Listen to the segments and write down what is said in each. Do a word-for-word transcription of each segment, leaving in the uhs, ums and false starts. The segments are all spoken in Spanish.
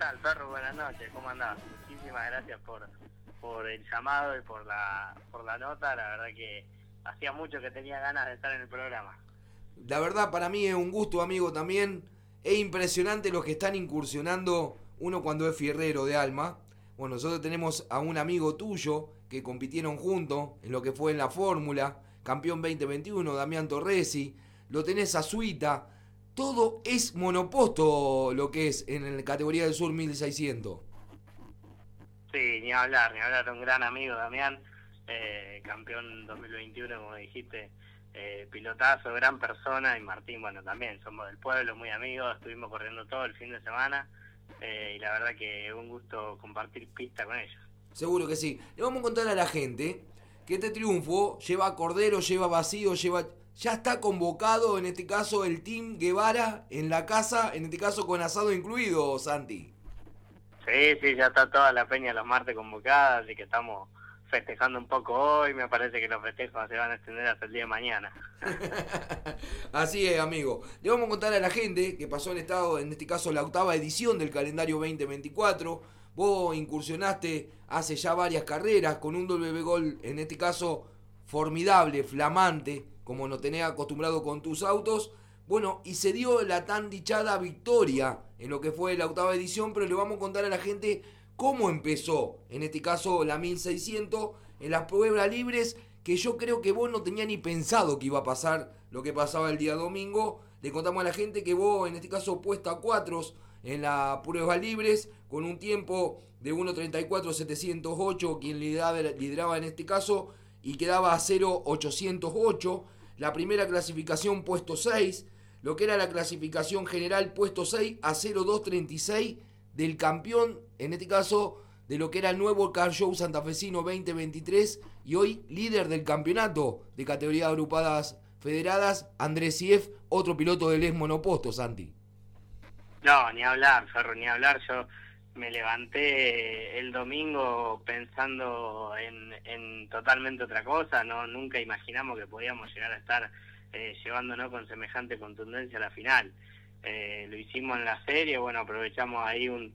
tal, Perro? Buenas noches, ¿cómo andás? Muchísimas gracias por, por el llamado y por la, por la nota. La verdad que hacía mucho que tenía ganas de estar en el programa. La verdad, para mí es un gusto, amigo, también. Es impresionante los que están incursionando, uno cuando es fierrero de alma. Bueno, nosotros tenemos a un amigo tuyo que compitieron juntos en lo que fue en la Fórmula, campeón veinte veintiuno, Damián Torresi. Lo tenés a Suita. Todo es monoposto lo que es en la categoría del Sur mil seiscientos. Sí, ni hablar, ni hablar. Un gran amigo, Damián, eh, campeón dos mil veintiuno, como dijiste. Eh, pilotazo, gran persona, y Martín, bueno, también somos del pueblo, muy amigos, estuvimos corriendo todo el fin de semana, eh, y la verdad que un gusto compartir pista con ellos. Seguro que sí. Le vamos a contar a la gente que este triunfo lleva cordero, lleva vacío, lleva... Ya está convocado, en este caso, el Team Guevara en la casa, en este caso con asado incluido, Santi. Sí, sí, ya está toda la peña los martes convocada, así que estamos festejando un poco hoy. Me parece que los festejos se van a extender hasta el día de mañana. Así es, amigo. Le vamos a contar a la gente que pasó el estado, en este caso la octava edición del calendario veinte veinticuatro. Vos incursionaste hace ya varias carreras con un W Gol, en este caso formidable, flamante, como nos tenés acostumbrado con tus autos. Bueno, y se dio la tan dichada victoria en lo que fue la octava edición, pero le vamos a contar a la gente cómo empezó, en este caso la mil seiscientos, en las pruebas libres, que yo creo que vos no tenías ni pensado que iba a pasar lo que pasaba el día domingo. Le contamos a la gente que vos, en este caso, puesta a cuatros en las pruebas libres, con un tiempo de uno treinta y cuatro setecientos ocho, quien lideraba, lideraba en este caso, y quedaba a cero ochocientos ocho. La primera clasificación, puesto seis. Lo que era la clasificación general, puesto seis a cero dos treinta y seis del campeón, en este caso, de lo que era el nuevo Car Show santafesino veinte veintitrés, y hoy líder del campeonato de categorías agrupadas federadas, Andrés Sief, otro piloto del ex monoposto, Santi. No, ni hablar, Ferro, ni hablar. Yo me levanté el domingo pensando en, en totalmente otra cosa. No, nunca imaginamos que podíamos llegar a estar eh, llevándonos con semejante contundencia a la final. Eh, lo hicimos en la serie, bueno, aprovechamos ahí un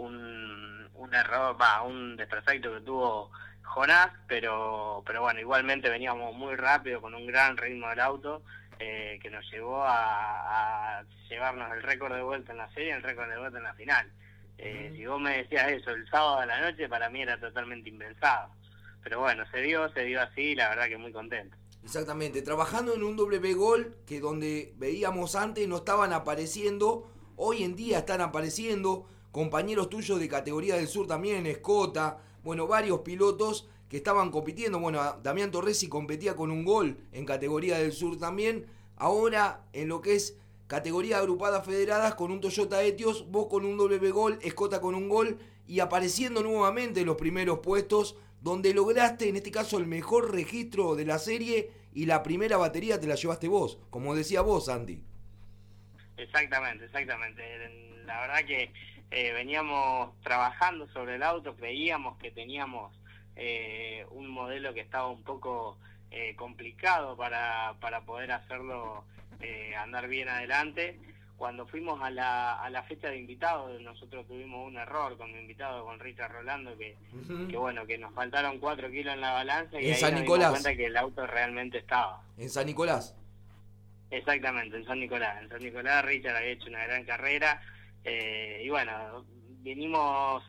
un, un error, va, un desperfecto que tuvo Jonás, pero pero bueno, igualmente veníamos muy rápido con un gran ritmo del auto, eh, que nos llevó a, a llevarnos el récord de vuelta en la serie, el récord de vuelta en la final. Eh, uh-huh. Si vos me decías eso el sábado a la noche, para mí era totalmente impensado. Pero bueno, se dio, se dio así, la verdad que muy contento. Exactamente, trabajando en un W Gol que donde veíamos antes no estaban apareciendo, hoy en día están apareciendo compañeros tuyos de categoría del sur también, Escota, bueno, varios pilotos que estaban compitiendo. Bueno, Damián Torresi competía con un Gol en categoría del sur también. Ahora en lo que es categoría agrupadas federadas, con un Toyota Etios, vos con un W Gol, Escota con un Gol, y apareciendo nuevamente en los primeros puestos, donde lograste en este caso el mejor registro de la serie, y la primera batería te la llevaste vos, como decía vos, Andy. Exactamente, exactamente. La verdad que eh, veníamos trabajando sobre el auto, creíamos que teníamos eh, un modelo que estaba un poco eh, complicado para, para poder hacerlo eh, andar bien adelante. Cuando fuimos a la, a la fecha de invitados, nosotros tuvimos un error con mi invitado, con Richard Rolando, que, uh-huh. que bueno, que nos faltaron cuatro kilos en la balanza, y en ahí San nos Nicolás. dimos cuenta que el auto realmente estaba. En San Nicolás. Exactamente, en San Nicolás. En San Nicolás Richard había hecho una gran carrera, eh, y bueno, vinimos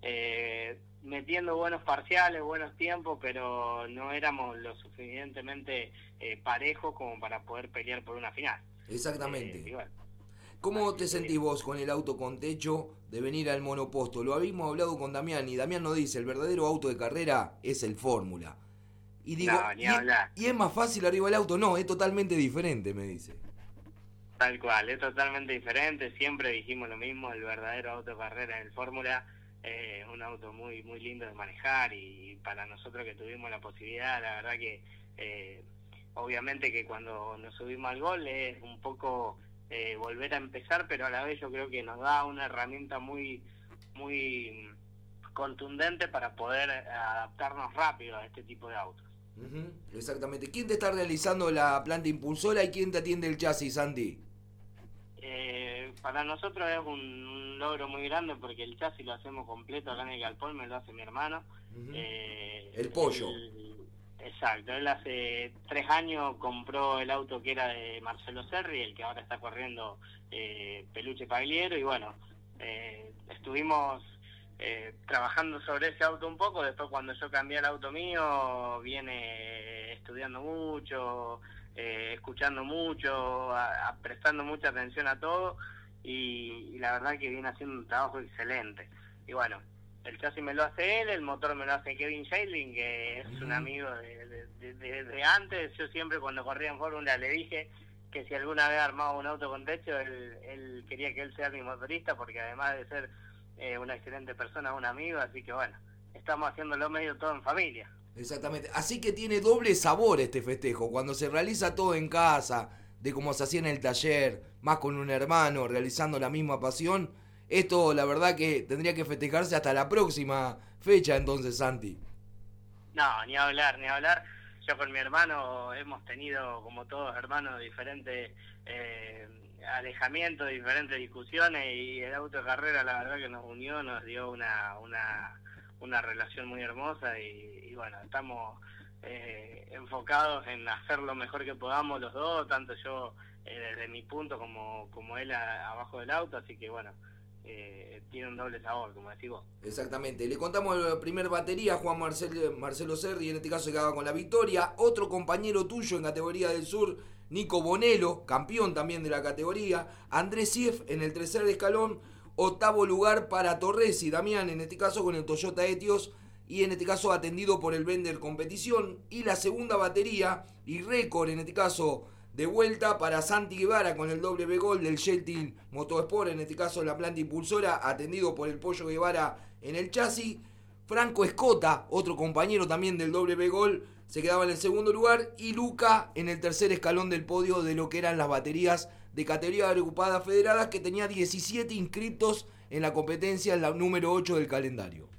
eh, metiendo buenos parciales, buenos tiempos, pero no éramos lo suficientemente eh, parejos como para poder pelear por una final. Exactamente. Eh, y bueno, ¿Cómo te sentís vos con el auto con techo de venir al monoposto? Lo habíamos hablado con Damián, y Damián nos dice, el verdadero auto de carrera es el Fórmula. Y digo, no, ni y, hablar. ¿y es más fácil arriba del auto? No, es totalmente diferente, me dice. Tal cual, es totalmente diferente. Siempre dijimos lo mismo, el verdadero auto de carrera es el Fórmula. Eh, un auto muy muy lindo de manejar, y para nosotros que tuvimos la posibilidad, la verdad que eh, obviamente que cuando nos subimos al Gol es un poco... Eh, volver a empezar, pero a la vez yo creo que nos da una herramienta muy muy contundente para poder adaptarnos rápido a este tipo de autos. Uh-huh, exactamente. ¿Quién te está realizando la planta impulsora y quién te atiende el chasis, Sandy? Eh, para nosotros es un, un logro muy grande porque el chasis lo hacemos completo acá en el galpón, me lo hace mi hermano. Uh-huh. eh, el pollo. Él, exacto, él hace tres años compró el auto que era de Marcelo Serri, el que ahora está corriendo eh, Peluche Pagliero, y bueno, eh, estuvimos eh, trabajando sobre ese auto un poco. Después, cuando yo cambié el auto mío, viene estudiando mucho, Eh, escuchando mucho, a, a prestando mucha atención a todo, y, y la verdad que viene haciendo un trabajo excelente. Y bueno, el chasis me lo hace él, el motor me lo hace Kevin Shailin, que es uh-huh. un amigo de, de, de, de antes. Yo siempre, cuando corría en Fórmula, le dije que si alguna vez armaba un auto con techo, él, él quería que él sea mi motorista, porque además de ser eh, una excelente persona, un amigo. Así que bueno, estamos haciéndolo medio todo en familia. Exactamente, así que tiene doble sabor este festejo, cuando se realiza todo en casa, de como se hacía en el taller, más con un hermano, realizando la misma pasión. Esto la verdad que tendría que festejarse hasta la próxima fecha entonces, Santi. No, ni hablar, ni hablar. Yo con mi hermano hemos tenido, como todos hermanos, diferentes eh, alejamientos, diferentes discusiones, y el auto de carrera la verdad que nos unió, nos dio una... una una relación muy hermosa, y, y bueno, estamos eh, enfocados en hacer lo mejor que podamos los dos, tanto yo eh, desde mi punto como, como él a, abajo del auto, así que bueno, eh, tiene un doble sabor, como decís vos. Exactamente, le contamos la primer batería, Juan Marcel, Marcelo Serri, en este caso se quedaba con la victoria. Otro compañero tuyo en categoría del sur, Nico Bonello, campeón también de la categoría. Andrés Sief en el tercer escalón. Octavo lugar para Torresi, Damián, en este caso con el Toyota Etios, y en este caso atendido por el Bender Competición. Y la segunda batería y récord, en este caso de vuelta, para Santi Guevara con el W Gol del Sheltil Motorsport, en este caso la planta impulsora, atendido por el Pollo Guevara en el chasis. Franco Escota, otro compañero también del W Gol, se quedaba en el segundo lugar, y Luca en el tercer escalón del podio de lo que eran las baterías de categoría agrupadas federadas, que tenía diecisiete inscritos en la competencia, en la número ocho del calendario.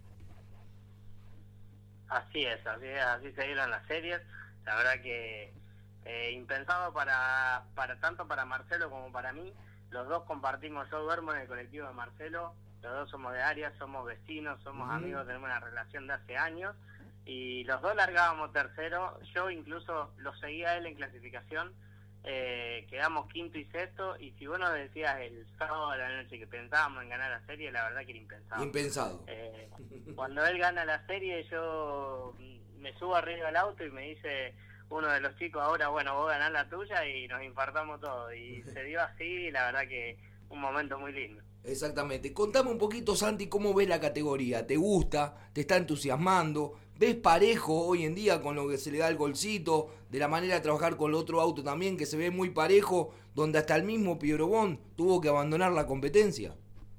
Así es, así es, así se dieron las series. La verdad que eh, impensado para, para tanto para Marcelo como para mí. Los dos compartimos, yo duermo en el colectivo de Marcelo, los dos somos de área, somos vecinos, somos uh-huh. amigos, tenemos una relación de hace años, y los dos largábamos tercero. Yo incluso lo seguía a él en clasificación. Eh, quedamos quinto y sexto, y si vos nos decías el sábado a la noche que pensábamos en ganar la serie, la verdad que era impensado. Impensado. Eh, cuando él gana la serie, yo me subo arriba del auto y me dice uno de los chicos, ahora bueno, vos ganás la tuya, y nos infartamos todos, y se dio así, y la verdad que un momento muy lindo. Exactamente. Contame un poquito, Santi, cómo ves la categoría. ¿Te gusta? ¿Te está entusiasmando? ¿Ves parejo hoy en día con lo que se le da el golcito? De la manera de trabajar con el otro auto también, que se ve muy parejo, donde hasta el mismo Pierobón tuvo que abandonar la competencia.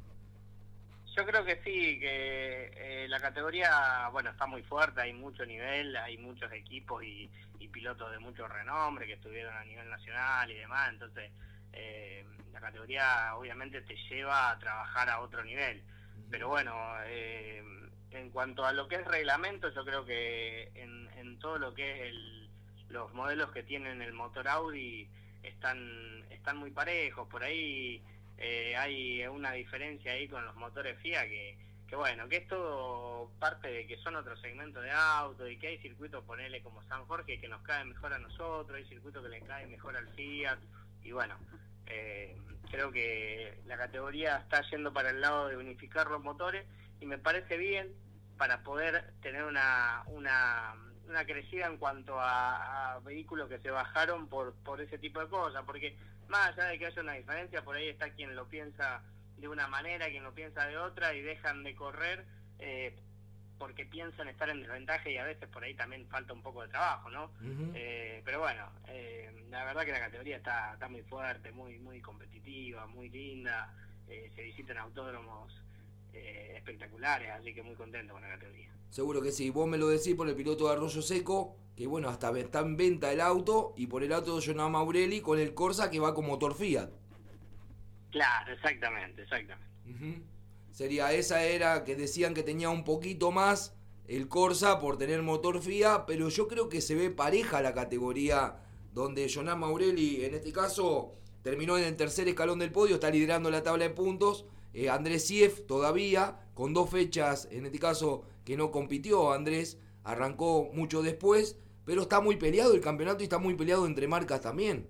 Yo creo que sí, que eh, la categoría, bueno, está muy fuerte, hay mucho nivel, hay muchos equipos y, y pilotos de mucho renombre que estuvieron a nivel nacional y demás, entonces eh, la categoría obviamente te lleva a trabajar a otro nivel. Pero bueno, eh, en cuanto a lo que es reglamento, yo creo que en, en todo lo que es el, los modelos que tienen el motor Audi están, están muy parejos. Por ahí eh, hay una diferencia ahí con los motores F I A que, que bueno, que esto parte de que son otro segmento de auto, y que hay circuitos, ponele como San Jorge, que nos cae mejor a nosotros, hay circuitos que le cae mejor al Fiat, y bueno, eh, creo que la categoría está yendo para el lado de unificar los motores, y me parece bien para poder tener una una, una crecida en cuanto a, a vehículos que se bajaron por, por ese tipo de cosas, porque más allá de que haya una diferencia, por ahí está quien lo piensa de una manera, quien lo piensa de otra, y dejan de correr eh, porque piensan estar en desventaja, y a veces por ahí también falta un poco de trabajo, ¿no? Uh-huh. Eh, pero bueno, eh, la verdad que la categoría está, está muy fuerte, muy muy competitiva, muy linda, eh, se visitan autódromos eh, espectaculares, así que muy contento con la categoría. Seguro que sí, vos me lo decís por el piloto de Arroyo Seco, que bueno, hasta está en venta el auto, y por el auto de Jonah Maurelli con el Corsa, que va con motor Fiat. Claro, exactamente, exactamente. Uh-huh. Sería, esa era que decían que tenía un poquito más el Corsa por tener motor Fiat, pero yo creo que se ve pareja la categoría, donde Jonah Maurelli en este caso terminó en el tercer escalón del podio, está liderando la tabla de puntos. Eh, Andrés Sief todavía, con dos fechas, en este caso que no compitió Andrés, arrancó mucho después, pero está muy peleado el campeonato y está muy peleado entre marcas también.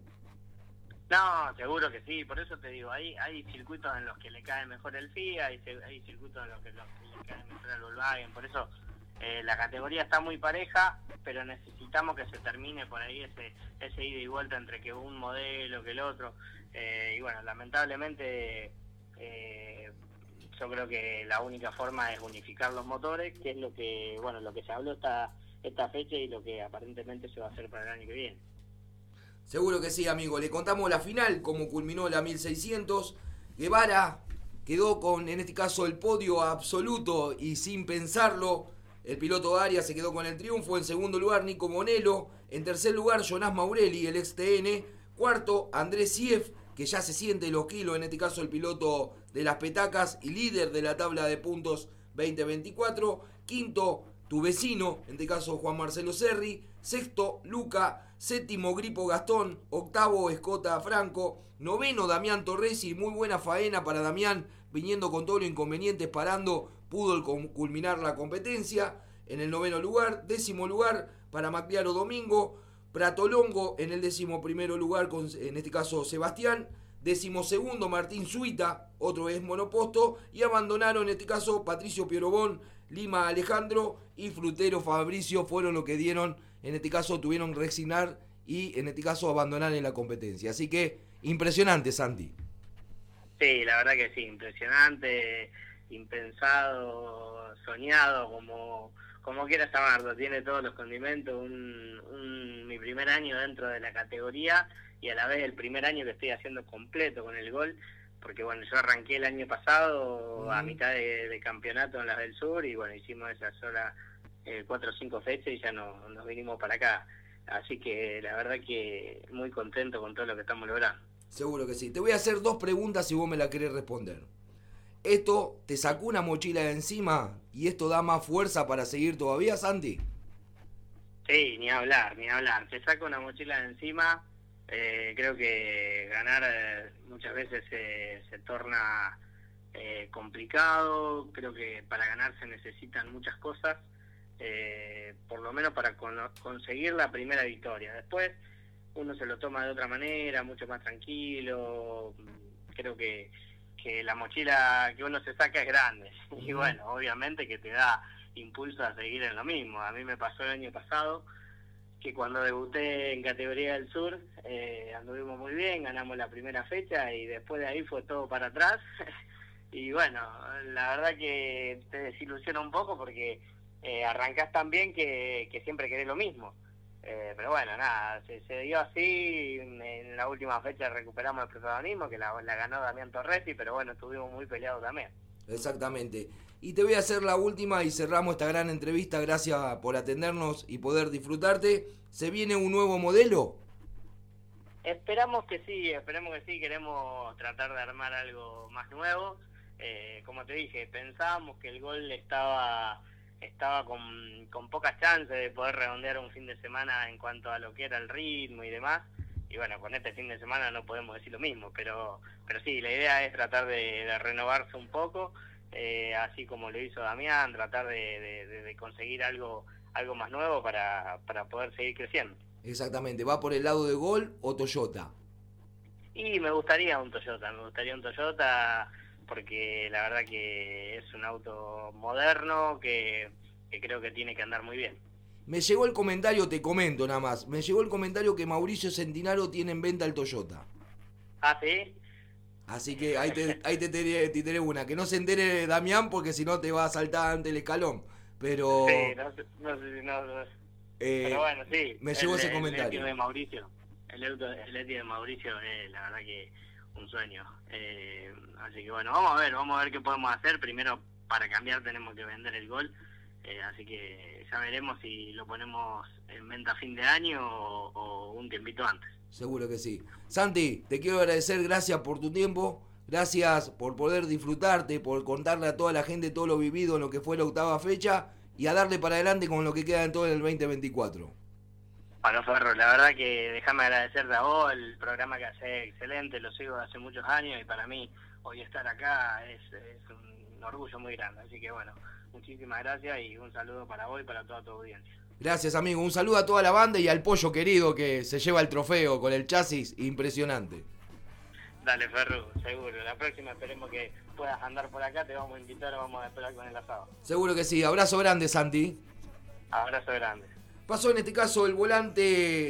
No, seguro que sí, por eso te digo, hay, hay circuitos en los que le cae mejor el F I A, hay, hay circuitos en los que, los que le cae mejor el Volkswagen, por eso eh, la categoría está muy pareja, pero necesitamos que se termine por ahí ese ese ida y vuelta entre que un modelo que el otro, eh, y bueno, lamentablemente eh, yo creo que la única forma es unificar los motores, que es lo que, bueno, lo que se habló esta, esta fecha y lo que aparentemente se va a hacer para el año que viene. Seguro que sí, amigo. Le contamos la final, cómo culminó la mil seiscientos. Guevara quedó con, en este caso, el podio absoluto y sin pensarlo. El piloto Arias se quedó con el triunfo. En segundo lugar, Nico Monello. En tercer lugar, Jonás Maurelli, el ex T N. Cuarto, Andrés Sief, que ya se siente los kilos, en este caso el piloto de las petacas y líder de la tabla de puntos veinte veinticuatro. Quinto, tu vecino, en este caso Juan Marcelo Serri. Sexto, Luca. Séptimo, Gripo Gastón. Octavo, Escota Franco. Noveno, Damián Torresi. Muy buena faena para Damián, viniendo con todos los inconvenientes, parando, pudo culminar la competencia en el noveno lugar. Décimo lugar para Macliaro Domingo. Pratolongo en el décimo primero lugar, con, en este caso Sebastián. Décimo segundo, Martín Zuita, otro es monoposto. Y abandonaron, en este caso, Patricio Pierobón, Lima Alejandro y Frutero Fabricio, fueron los que dieron, en este caso tuvieron que resignar y en este caso abandonar en la competencia. Así que impresionante, Santi. Sí, la verdad que sí, impresionante, impensado, soñado, como, como quieras llamarlo, tiene todos los condimentos, un, un, mi primer año dentro de la categoría y a la vez el primer año que estoy haciendo completo con el gol, porque bueno, yo arranqué el año pasado uh-huh. a mitad de, de campeonato en las del sur y bueno, hicimos esa sola eh, cuatro o cinco fechas y ya no, nos vinimos para acá, así que la verdad que muy contento con todo lo que estamos logrando. Seguro que sí. Te voy a hacer dos preguntas si vos me la querés responder. ¿Esto te sacó una mochila de encima y esto da más fuerza para seguir todavía, Santi? Sí, ni hablar, ni hablar. Te saca una mochila de encima. Eh, creo que ganar eh, muchas veces eh, se torna eh, complicado. Creo que para ganar se necesitan muchas cosas, eh, por lo menos para con- conseguir la primera victoria. Después uno se lo toma de otra manera, mucho más tranquilo. Creo que, que la mochila que uno se saca es grande. Y bueno, obviamente que te da impulso a seguir en lo mismo. A mí me pasó el año pasado que cuando debuté en categoría del sur, eh, anduvimos muy bien, ganamos la primera fecha y después de ahí fue todo para atrás. Y bueno, la verdad que te desilusiona un poco porque eh, arrancás tan bien que, que siempre querés lo mismo. Eh, pero bueno, nada, se, se dio así, en la última fecha recuperamos el protagonismo, que la, la ganó Damián Torresi, pero bueno, estuvimos muy peleados también. Exactamente. Y te voy a hacer la última y cerramos esta gran entrevista, gracias por atendernos y poder disfrutarte. ¿Se viene un nuevo modelo? Esperamos que sí, esperemos que sí, queremos tratar de armar algo más nuevo. Eh, como te dije, pensábamos que el gol estaba... estaba con, con pocas chances de poder redondear un fin de semana en cuanto a lo que era el ritmo y demás, y bueno, con este fin de semana no podemos decir lo mismo, pero pero sí, la idea es tratar de, de renovarse un poco, eh, así como lo hizo Damián, tratar de, de, de conseguir algo algo más nuevo para, para poder seguir creciendo. Exactamente, ¿va por el lado de Gol o Toyota? Y me gustaría un Toyota, me gustaría un Toyota... porque la verdad que es un auto moderno que, que creo que tiene que andar muy bien. Me llegó el comentario, te comento nada más, me llegó el comentario que Mauricio Centinaro tiene en venta el Toyota. ¿Ah, sí? Así que ahí te, ahí te, te, te tiré una, que no se entere Damián porque si no te va a saltar ante el escalón, pero... Sí, no sé, no sé, no, no. Eh, pero bueno, sí. Me llegó el, ese comentario. El de Mauricio, el auto, el Eti de Mauricio es la verdad que un sueño. Eh, así que bueno, vamos a ver, vamos a ver qué podemos hacer. Primero, para cambiar tenemos que vender el gol. Eh, así que ya veremos si lo ponemos en venta a fin de año o, o un tiempito antes. Seguro que sí. Santi, te quiero agradecer, gracias por tu tiempo. Gracias por poder disfrutarte, por contarle a toda la gente todo lo vivido en lo que fue la octava fecha y a darle para adelante con lo que queda en todo el veinte veinticuatro. Bueno, Ferro, la verdad que déjame agradecerte a vos, el programa que hace excelente, lo sigo hace muchos años y para mí hoy estar acá es, es un orgullo muy grande. Así que bueno, muchísimas gracias y un saludo para vos y para toda tu audiencia. Gracias, amigo. Un saludo a toda la banda y al pollo querido que se lleva el trofeo con el chasis impresionante. Dale, Ferru, seguro. La próxima esperemos que puedas andar por acá, te vamos a invitar, vamos a esperar con el asado. Seguro que sí. Abrazo grande, Santi. Abrazo grande. Pasó en este caso el volante